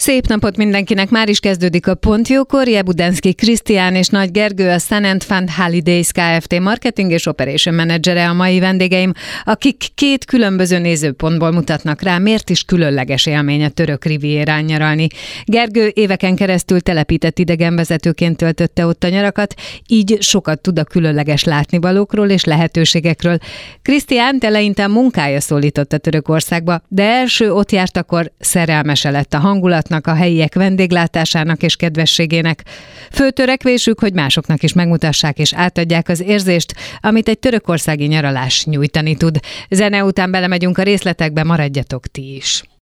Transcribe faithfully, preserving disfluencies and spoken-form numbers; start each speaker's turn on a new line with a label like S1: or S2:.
S1: Szép napot mindenkinek, már is kezdődik a Pont Jókor. Jebudenszky Krisztián és Nagy Gergő, a Sun and Fun Holidays Kft. Marketing és Operation Managere a mai vendégeim, akik két különböző nézőpontból mutatnak rá, miért is különleges élmény a török rivierán nyaralni. Gergő éveken keresztül telepített idegenvezetőként töltötte ott a nyarakat, így sokat tud a különleges látnivalókról és lehetőségekről. Krisztián eleinte munkája szólította Törökországba, de első ott járt, akkor szerelmese lett a hangulatnak, a helyiek vendéglátásának és kedvességének. Fő törekvésük, hogy másoknak is megmutassák és átadják az érzést, amit egy törökországi nyaralás nyújtani tud. Zene után belemegyünk a részletekbe, maradjatok ti is.